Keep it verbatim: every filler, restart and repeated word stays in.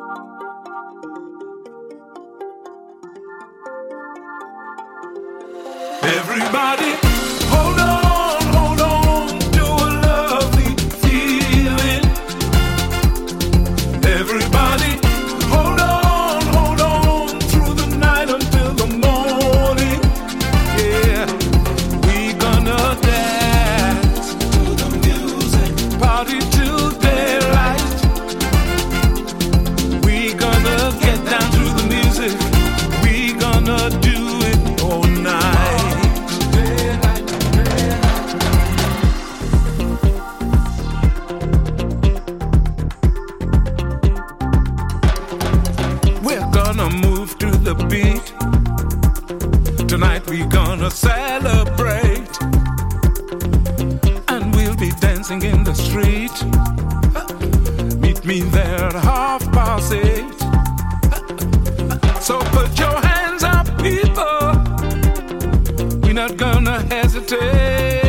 Everybody, hold on, hold on to a lovely feeling. Everybody, hold on, hold on through the night until the morning. Yeah, we gonna dance to the music, party till daylight. We gonna get down to the music. We gonna do it all night. Move to the beat. Tonight we gonna celebrate, and we'll be dancing in the street. Meet me there at half past eight. So put your hands up, people. We're not gonna hesitate.